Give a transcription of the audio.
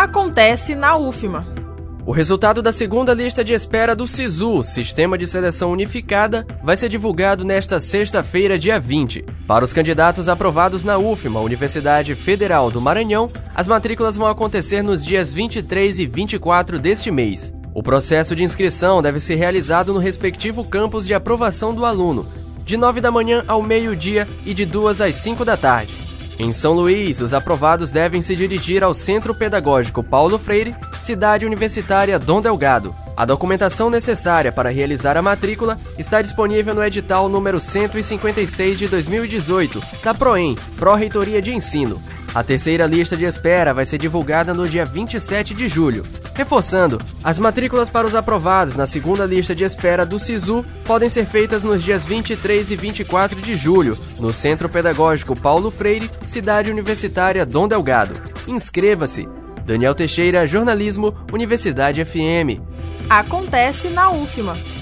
acontece na UFMA. O resultado da segunda lista de espera do SISU, Sistema de Seleção Unificada, vai ser divulgado nesta sexta-feira, dia 20. Para os candidatos aprovados na UFMA, Universidade Federal do Maranhão, as matrículas vão acontecer nos dias 23 e 24 deste mês. O processo de inscrição deve ser realizado no respectivo campus de aprovação do aluno, de 9 da manhã ao meio-dia e de 2 às 5 da tarde. Em São Luís, os aprovados devem se dirigir ao Centro Pedagógico Paulo Freire, Cidade Universitária Dom Delgado. A documentação necessária para realizar a matrícula está disponível no edital número 156 de 2018, da PROEM, Pró-Reitoria de Ensino. A terceira lista de espera vai ser divulgada no dia 27 de julho. Reforçando, as matrículas para os aprovados na segunda lista de espera do SISU podem ser feitas nos dias 23 e 24 de julho, no Centro Pedagógico Paulo Freire, Cidade Universitária Dom Delgado. Inscreva-se! Daniel Teixeira, Jornalismo, Universidade FM. Acontece na UFMA.